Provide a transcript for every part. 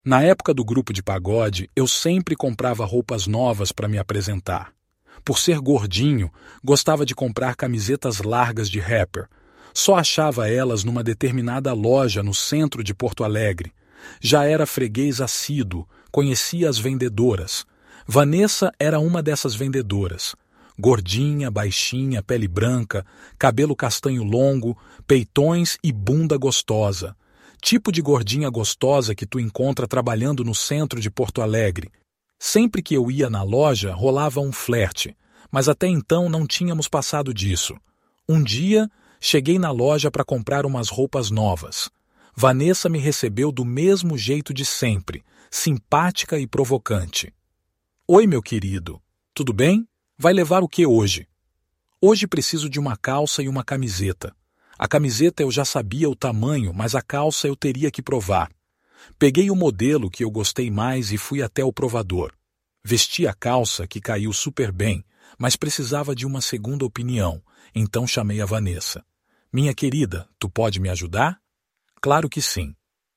Na época do grupo de pagode, eu sempre comprava roupas novas para me apresentar. Por ser gordinho, gostava de comprar camisetas largas de rapper. Só achava elas numa determinada loja no centro de Porto Alegre. Já era freguês assíduo, conhecia as vendedoras. Vanessa era uma dessas vendedoras. Gordinha, baixinha, pele branca, cabelo castanho longo, peitões e bunda gostosa. Tipo de gordinha gostosa que tu encontra trabalhando no centro de Porto Alegre. Sempre que eu ia na loja, rolava um flerte, mas até então não tínhamos passado disso. Um dia, cheguei na loja para comprar umas roupas novas. Vanessa me recebeu do mesmo jeito de sempre, simpática e provocante. Oi, meu querido. Tudo bem? Vai levar o que hoje? Hoje preciso de uma calça e uma camiseta. A camiseta eu já sabia o tamanho, mas a calça eu teria que provar. Peguei o modelo que eu gostei mais e fui até o provador. Vesti a calça, que caiu super bem, mas precisava de uma segunda opinião, então chamei a Vanessa. Minha querida, tu pode me ajudar? Claro que sim.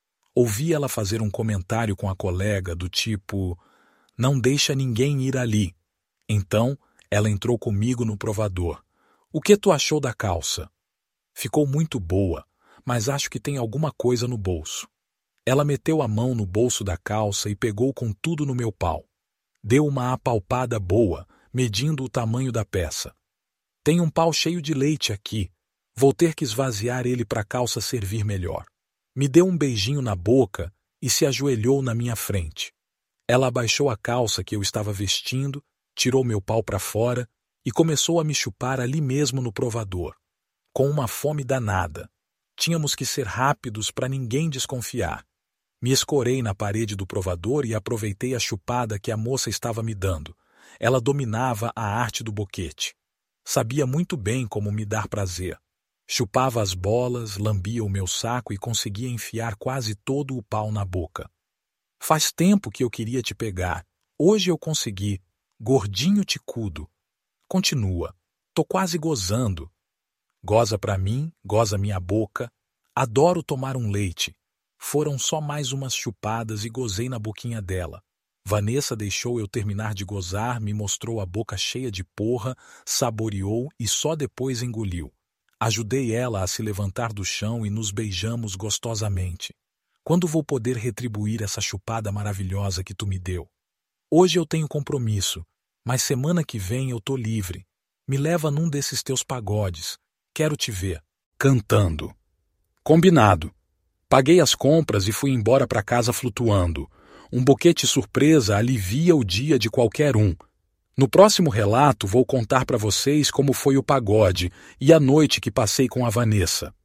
Ouvi ela fazer um comentário com a colega do tipo, não deixa ninguém ir ali. Então, ela entrou comigo no provador. O que tu achou da calça? Ficou muito boa, mas acho que tem alguma coisa no bolso. Ela meteu a mão no bolso da calça e pegou com tudo no meu pau. Deu uma apalpada boa, medindo o tamanho da peça. Tem um pau cheio de leite aqui. Vou ter que esvaziar ele para a calça servir melhor. Me deu um beijinho na boca e se ajoelhou na minha frente. Ela abaixou a calça que eu estava vestindo, tirou meu pau para fora e começou a me chupar ali mesmo no provador. Com uma fome danada. Tínhamos que ser rápidos para ninguém desconfiar. Me escorei na parede do provador e aproveitei a chupada que a moça estava me dando. Ela dominava a arte do boquete. Sabia muito bem como me dar prazer. Chupava as bolas, lambia o meu saco e conseguia enfiar quase todo o pau na boca. Faz tempo que eu queria te pegar. Hoje eu consegui. Gordinho ticudo. Continua. Tô quase gozando. Goza pra mim, goza minha boca. Adoro tomar um leite. Foram só mais umas chupadas e gozei na boquinha dela. Vanessa deixou eu terminar de gozar, me mostrou a boca cheia de porra, saboreou e só depois engoliu. Ajudei ela a se levantar do chão e nos beijamos gostosamente. Quando vou poder retribuir essa chupada maravilhosa que tu me deu? Hoje eu tenho compromisso, mas semana que vem eu tô livre. Me leva num desses teus pagodes. Quero te ver. Cantando. Combinado. Paguei as compras e fui embora para casa flutuando. Um boquete surpresa alivia o dia de qualquer um. No próximo relato vou contar para vocês como foi o pagode e a noite que passei com a Vanessa.